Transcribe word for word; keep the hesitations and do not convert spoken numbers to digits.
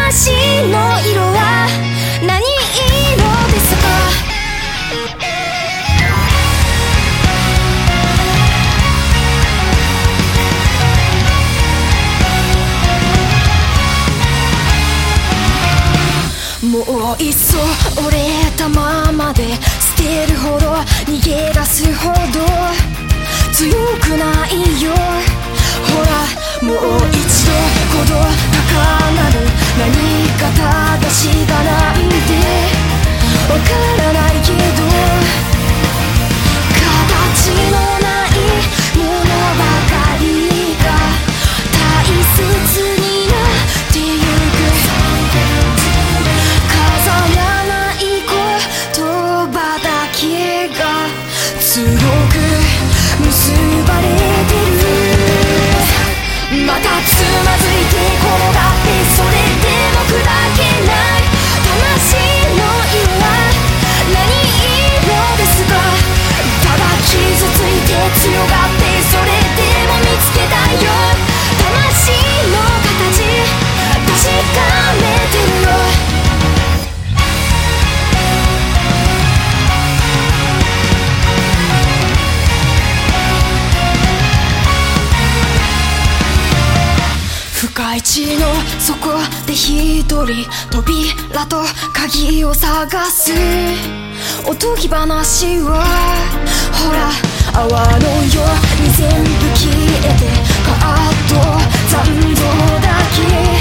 魂の色は何色ですか？もういっそ折れたままで捨てるほど逃げ出すほど強くないよ。ほらもう一度ほど高鳴る何か正しがなんてわからないけど、形のないものばかりが大切になってゆく。飾らない言葉だけが強く結ばれてる。またつまずいて転がってそれでも砕けない魂の色は何色ですか？ただ傷ついて強がってそれでも見つけたいよ。魂の形確かめてるよ。深い地の底で一人扉と鍵を探すおとぎ話はほら泡のように全部消えてカーッと残像だけ